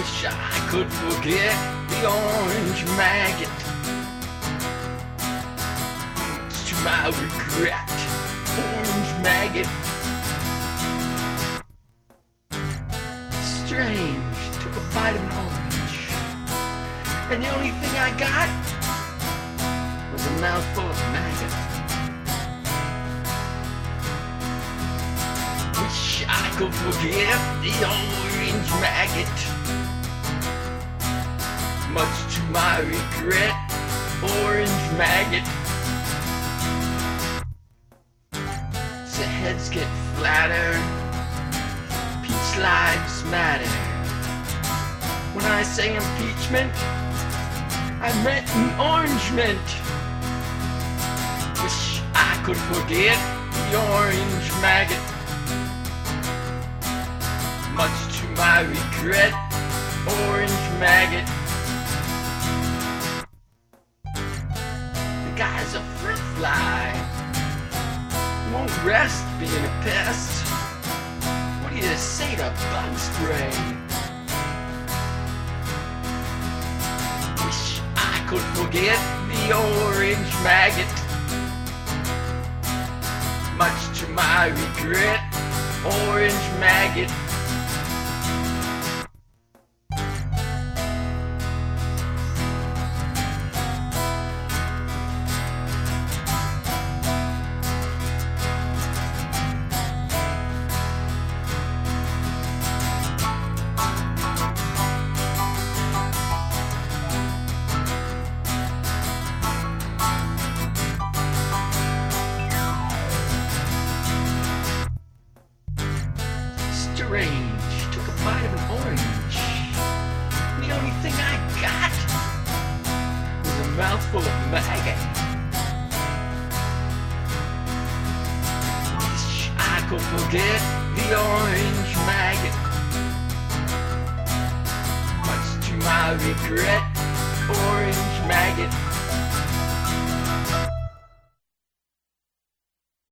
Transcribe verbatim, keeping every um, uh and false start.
Wish I could forget the orange maggot. To my regret, orange maggot. Strange, took a bite of an orange, and the only thing I got was a mouthful of maggot. Wish I could forget the orange maggot. Much to my regret, orange maggot. So heads get flatter, peach lives matter. When I say impeachment, I meant an orangement. Wish I could forget the orange maggot. Much to my regret, orange maggot. The guy's a fruit fly, won't rest being a pest. What do you say to bug spray? Wish I could forget the orange maggot. Much to my regret, orange maggot. Strange, took a bite of an orange, and the only thing I got was a mouthful of maggot. Wish I could forget the orange maggot. Much to my regret, orange maggot.